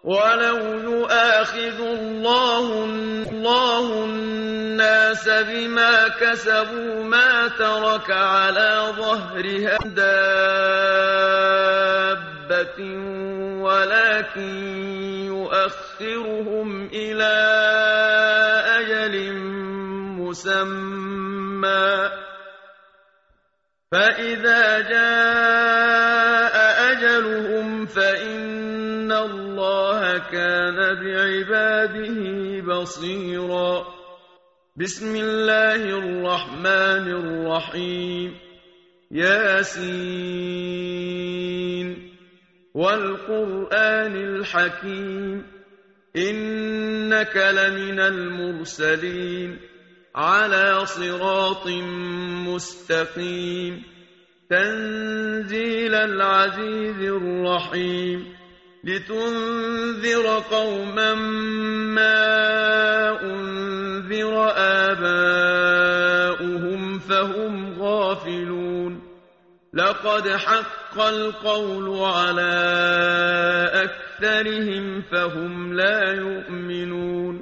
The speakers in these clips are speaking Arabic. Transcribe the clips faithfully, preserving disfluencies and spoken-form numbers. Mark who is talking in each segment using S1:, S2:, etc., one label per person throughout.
S1: ولو يؤاخذ الله الله الناس بما كسبوا ما ترك على ظهرها دابة ولكن يؤخرهم إلى أجل مسمى فإذا جاء أجلهم فإن الله كان بعباده بصيرا. بسم الله الرحمن الرحيم. ياسين والقرآن الحكيم إنك لمن المرسلين على صراط مستقيم تنزيل العزيز الرحيم لتنذر قوما ما أنذر آباؤهم فهم غافلون لقد حق القول على أكثرهم فهم لا يؤمنون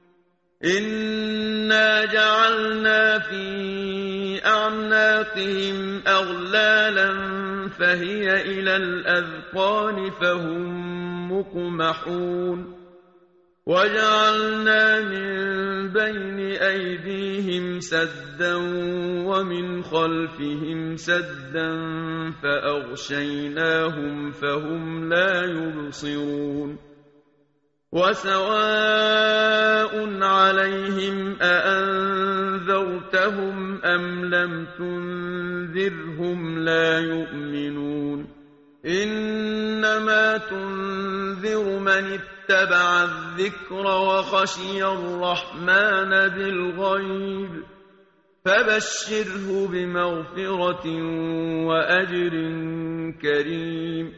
S1: إنا جعلنا في أعناقهم أغلالا فهي إلى الأذقان فهم مقمحون وجعلنا من بين أيديهم سدا ومن خلفهم سدا فأغشيناهم فهم لا يبصرون وسواء عليهم أأنذرتهم أم لم تنذرهم لا يؤمنون إنما تنذر من اتبع الذكر وخشي الرحمن بالغيب فبشره بمغفرة وأجر كريم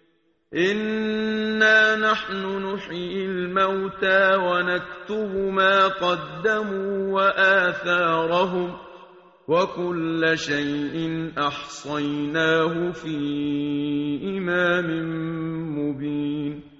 S1: إنا نحن نحيي الموتى ونكتب ما قدموا وآثارهم وكل شيء أحصيناه في إمام مبين.